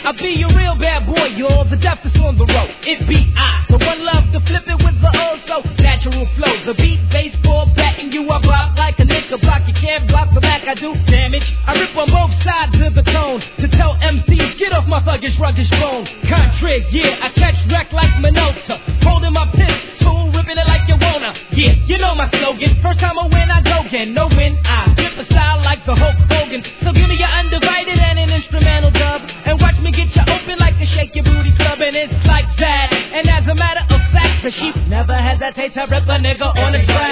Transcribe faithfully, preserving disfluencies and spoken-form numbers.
I'll be a real bad boy, y'all, the deafest on the road. It be I, the one love to flip it with the oh so natural flow. The beat, baseball, batting you up rock like a nickel block. You can't block the back, I do damage. I rip on both sides of the cone to tell M Cs, get off my thuggish, ruggish bone. Contrig, yeah, I catch wreck like Minota. Holding my pistol, ripping it like you wanna. Yeah, you know my slogan. First time I win, I go again. No win, I flip a style like the Hulk Hogan. So give me your undivided and an instrumental dub, and watch me get you open like the Shake Your Booty Club. And it's like that. And as a matter of fact, the sheep never hesitate to rip a nigga on the track.